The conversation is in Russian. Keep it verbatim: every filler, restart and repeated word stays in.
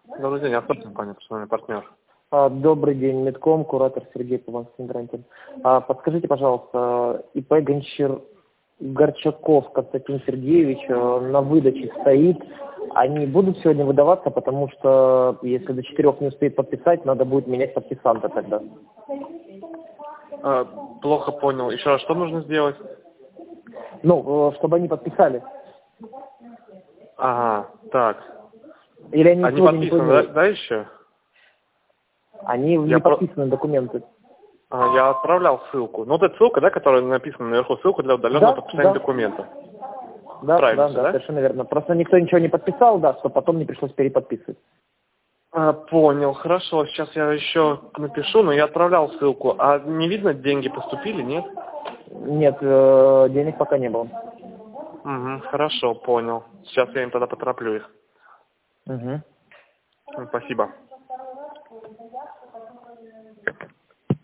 Добрый день, автор компания, персональный партнер. А, Добрый день, Медком, куратор Сергей Павловский. А, Подскажите, пожалуйста, ИП Гончар... Горчаков Константин Сергеевич э, на выдаче стоит. Они будут сегодня выдаваться, потому что если до четырех не успеет подписать, надо будет менять подписанта тогда. А, плохо понял. Еще раз, что нужно сделать? Ну, э, чтобы они подписали. Ага, так. Или они, Они сегодня не подписаны, да, планируют? да, еще? Они Я не про- подписаны документы. А, я отправлял ссылку. Ну, вот эта ссылка, да, которая написана наверху, ссылка для удаленного Да, подписания да. документа. Да, Правильно да, всё, да, да? совершенно верно. Просто никто ничего не подписал, да, чтобы потом не пришлось переподписывать. А, понял, хорошо. Сейчас я еще напишу, но я отправлял ссылку. А не видно, деньги поступили, нет? Нет, э, денег пока не было. Угу, хорошо, понял. Сейчас я им тогда потороплю их. Угу. Спасибо.